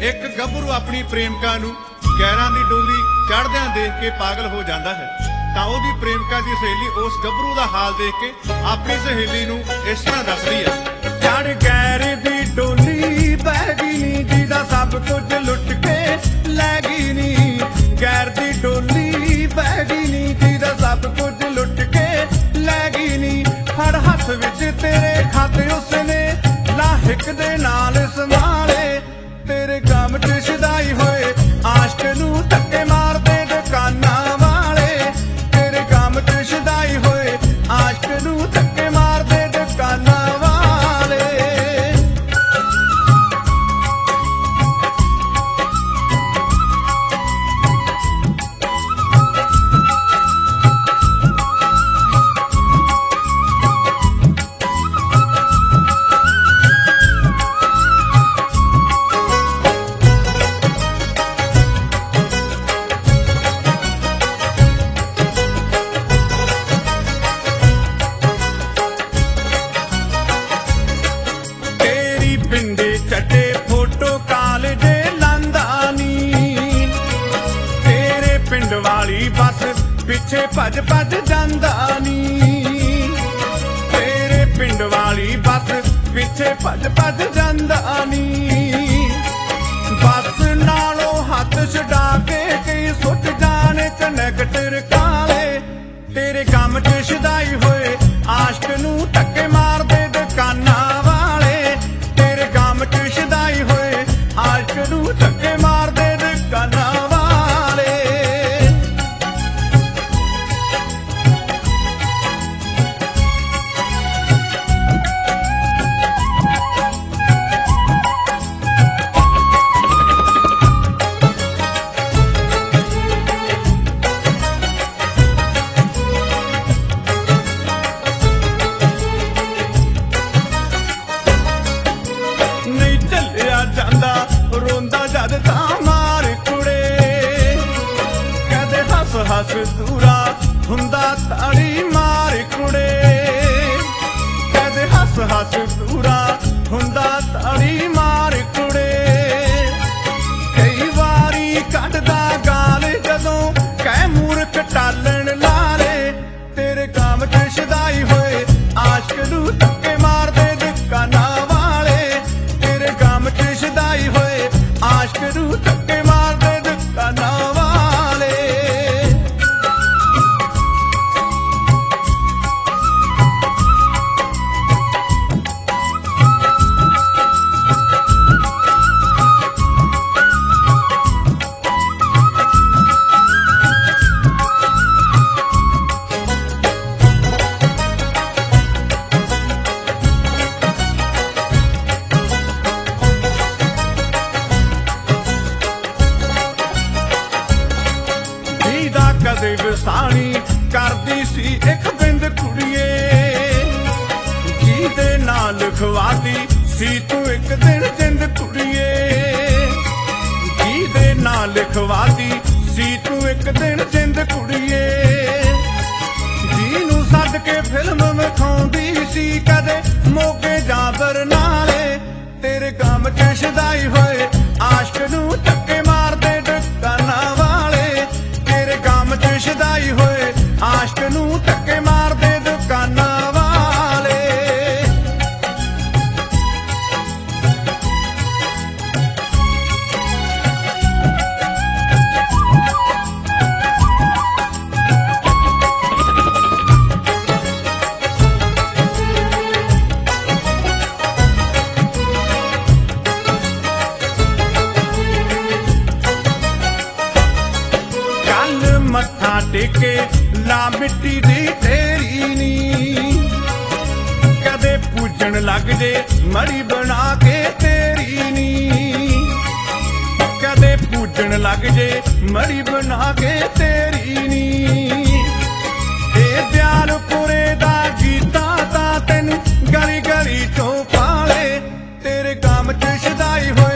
एक गभरू अपनी प्रेमिका नूं गैरां दी डोली चढ़दियां देख के पागल हो जाता है तां ओहदी प्रेमिका दी सहेली उस गभरू दा हाल देख के अपनी सहेली नूं इस तरह दसदी है। चढ़ गैर दी डोली बह गई नी जिहदा सब कुछ लुट के लै गई नी। गैर दी डोली बह गई नी जिहदा सब कुछ लुट के लै गई नी। हर हथ विच तेरे खाते उसने लाहिक दे नाल संभाले। तेरे गम च शदाई होए आशिक नूं धक्के मारदे दुकानां वाले। तेरे गम च शदाई होए आशिक नूं धक्के मारदे दुकानां वाले। पिंडे चटे फोटो कालजे लांदा नी। तेरे पिंड वाली बस पिछे भज भज जांदा नी। तेरे पिंड वाली बस पिछे भज भज जांदा नी। बस नालों हथ छड़ा के कई सुट जाने कनैक्टर काले। तेरे गम च शदाई होए आशिक नूं धक्के मारदे दुकानां वाले। शदाई होए आशिक नूं धक्के मारदे दुकानां वाले। नहीं झल्लिया जांदा रोंदा जद तां मार कुड़े। कदे हस हस दूरा हुंदा ताड़ी मार कुड़े। कदे हस हस दूरा हुंदा ताड़ी मार कुड़े। कई वारी कढदा गाल जदों कै मूर्ख टालण लाले। तेरे गम च शदाई होए आशिक नूं धक्के मारदे दुकानां वाले। तेरे गम च शदाई होए आशिक नूं धक्के मारदे दुकानां वाले। कदे विसाणी करदी सी एक बिंद कुड़िए। जी दे नाल लिखवाती सी तू एक दिन जिंद कुड़िए। जी दे नाल लिखवाती सी तू एक दिन जिंद कुड़िए। जी नूं सद के फिल्म विखाउंदी सी कदे मोगे जां बरनाले। तेरे गम च शदाई होए आशिक नूं धक्के मारदे दुकानां वाले। तेरे गम च शदाई होए आशिक नूं धक्के मारदे दुकानां वाले। मत्था टेके ला मिट्टी दी तेरी नी। कदे पूजन लग जे मड़ी बना के तेरी नी। कदे पूजन लग जे मड़ी बना के तेरी नी। ए दयालपुरे दा गीता दा तैनूं गली गली चों पाले। तेरे गम च शदाई होए